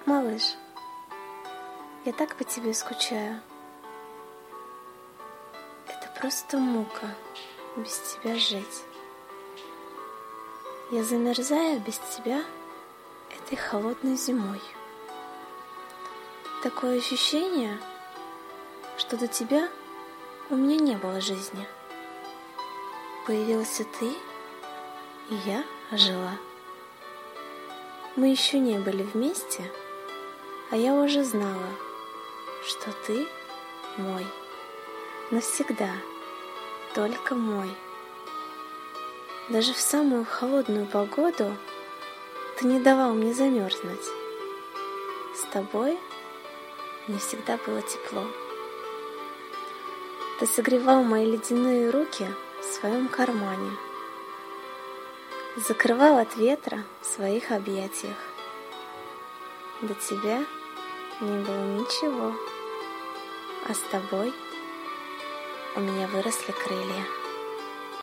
Малыш, я так по тебе скучаю. Это просто мука без тебя жить. Я замерзаю без тебя этой холодной зимой. Такое ощущение, что до тебя у меня не было жизни. Появился ты, и я ожила. Мы еще не были вместе, а я уже знала, что ты мой, навсегда, только мой. Даже в самую холодную погоду ты не давал мне замерзнуть. С тобой мне всегда было тепло. Ты согревал мои ледяные руки в своем кармане, закрывал от ветра в своих объятиях. До тебя не было ничего, а с тобой у меня выросли крылья.